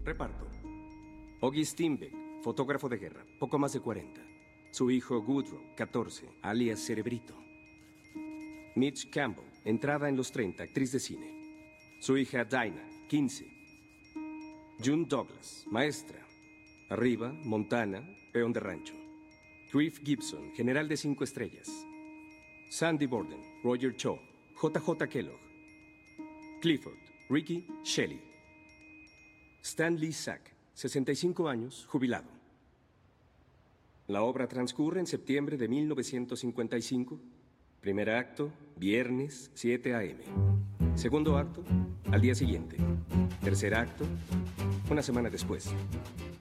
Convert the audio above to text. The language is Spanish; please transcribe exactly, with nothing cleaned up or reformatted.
Reparto. Oggy Steinbeck, fotógrafo de guerra, poco más de cuarenta. Su hijo Woodrow, catorce, alias Cerebrito. Mitch Campbell, entrada en los treinta, actriz de cine. Su hija Dinah, quince. June Douglas, maestra. Arriba, Montana, peón de rancho. Cliff Gibson, general de cinco estrellas. Sandy Borden, Roger Cho, J J Kellogg. Clifford, Ricky Shelley. Stan Lee Sack, sesenta y cinco años, jubilado. La obra transcurre en septiembre de mil novecientos cincuenta y cinco. Primer acto, viernes, siete a eme Segundo acto, al día siguiente. Tercer acto, una semana después.